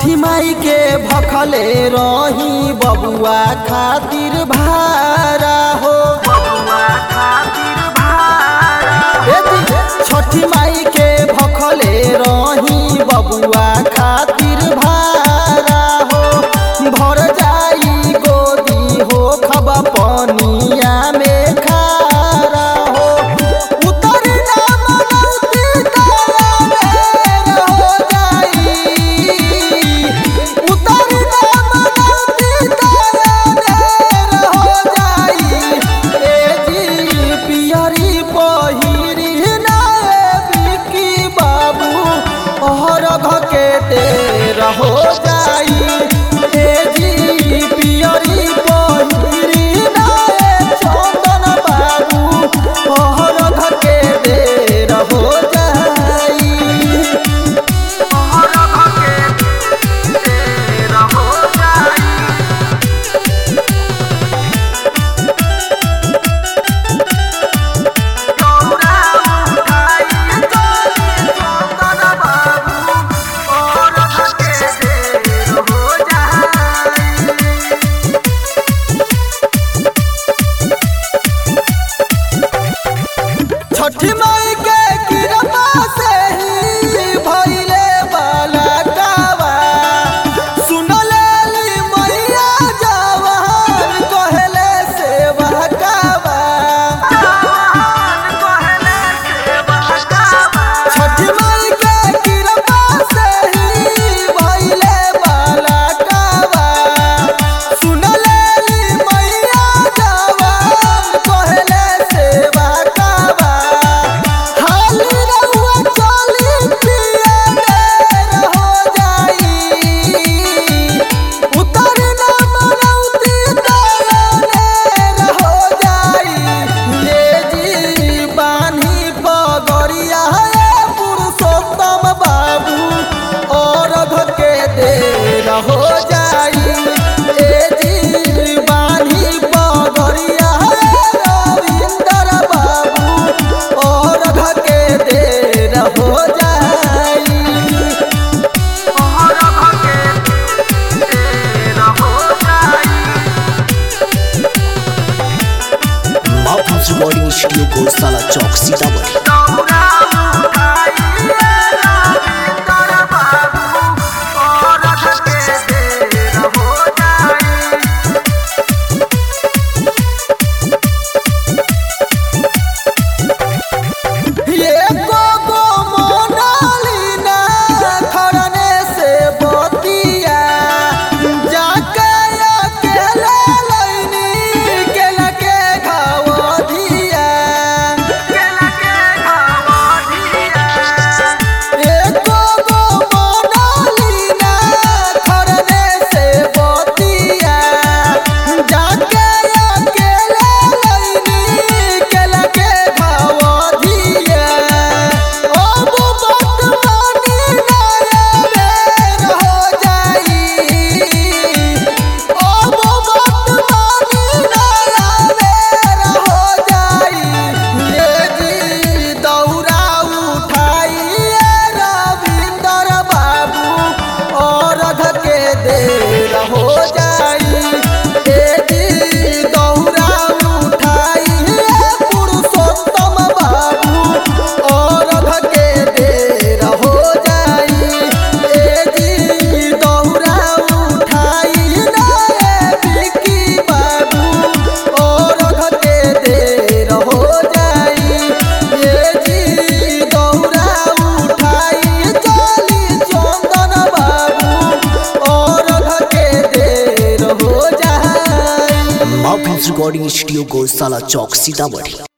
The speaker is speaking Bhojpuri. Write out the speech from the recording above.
छठी माई के भखले रही बबुआ खातिर भारा हो। छठी माई के भखले रही बबुआ खातिर भारा हो। भर जाई गोदी हो खब पनिया में खारा हो। उतर ना मनौती तारा बेर हो जाई। उतर ना मनौती तारा बेर हो जाई। ए जी पियरी पहिरी ना बिकी बाबू ओहर घके देर हो जाई। ए जी पियरी पहिरी ना चंदन बाबू ओहर घके देर हो जाई। ओहर घके देर हो जाई। छठी माई के कृपा से ही भइले बाला कावा। सुनले मैया जवान कहले सेवा कावा। छठी माई के कृपा से ही भइले बाला कावा। सुनले मैया जवान कहले सेवा कावा। हाली रहुआ चली पिया देर हो जाई। उतर ना मनौती तारा देर हो जाई। ये जी बानी पगड़िया है पुरुषोत्तम बाबू और घके देर हो जाई। ए जी बानी पगड़िया है रविंदर बाबू और घके देर हो जाई। और घके देर हो जाई। माफूज रिकॉर्डिंग स्टूडियो गौशाला चौक सीतामढ़ी। माफूज रिकॉर्डिंग स्टूडियो गौशाला चौक सीतामढ़ी।